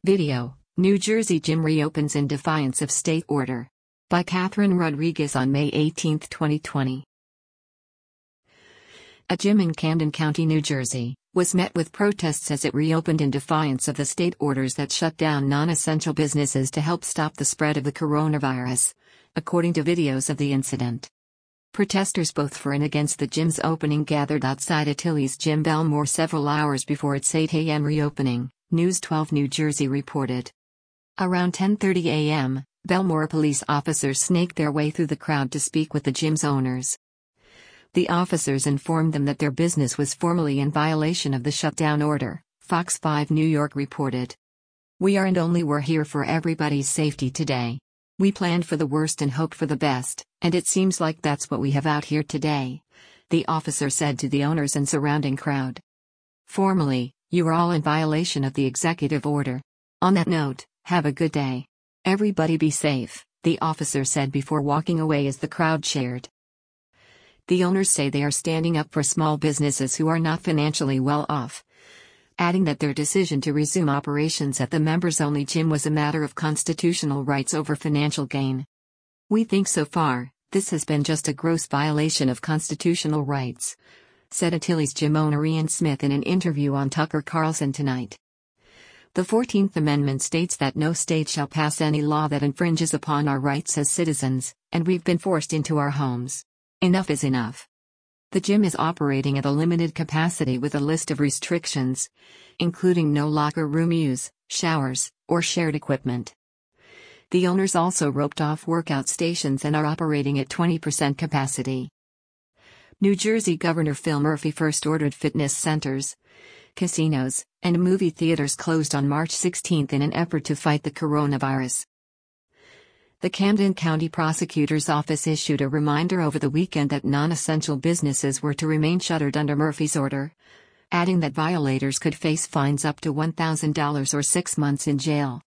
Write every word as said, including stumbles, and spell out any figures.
Video: New Jersey gym reopens in defiance of state order. By Catherine Rodriguez on May eighteenth, twenty twenty. A gym in Camden County, New Jersey, was met with protests as it reopened in defiance of the state orders that shut down non-essential businesses to help stop the spread of the coronavirus, according to videos of the incident. Protesters both for and against the gym's opening gathered outside Achilles Gym Bellmore several hours before its eight a m reopening, News twelve New Jersey reported. Around ten thirty a m, Bellmore police officers snaked their way through the crowd to speak with the gym's owners. The officers informed them that their business was formally in violation of the shutdown order, Fox five New York reported. "We are and only were here for everybody's safety today. We planned for the worst and hoped for the best, and it seems like that's what we have out here today," the officer said to the owners and surrounding crowd. "Formally, you are all in violation of the executive order. On that note, have a good day. Everybody be safe," the officer said before walking away as the crowd cheered. The owners say they are standing up for small businesses who are not financially well off, adding that their decision to resume operations at the members-only gym was a matter of constitutional rights over financial gain. "We think so far, this has been just a gross violation of constitutional rights," said Achilles gym owner Ian Smith in an interview on Tucker Carlson Tonight. "The fourteenth Amendment states that no state shall pass any law that infringes upon our rights as citizens, and we've been forced into our homes. Enough is enough." The gym is operating at a limited capacity with a list of restrictions, including no locker room use, showers, or shared equipment. The owners also roped off workout stations and are operating at twenty percent capacity. New Jersey Governor Phil Murphy first ordered fitness centers, casinos, and movie theaters closed on March sixteenth in an effort to fight the coronavirus. The Camden County Prosecutor's Office issued a reminder over the weekend that non-essential businesses were to remain shuttered under Murphy's order, adding that violators could face fines up to one thousand dollars or six months in jail.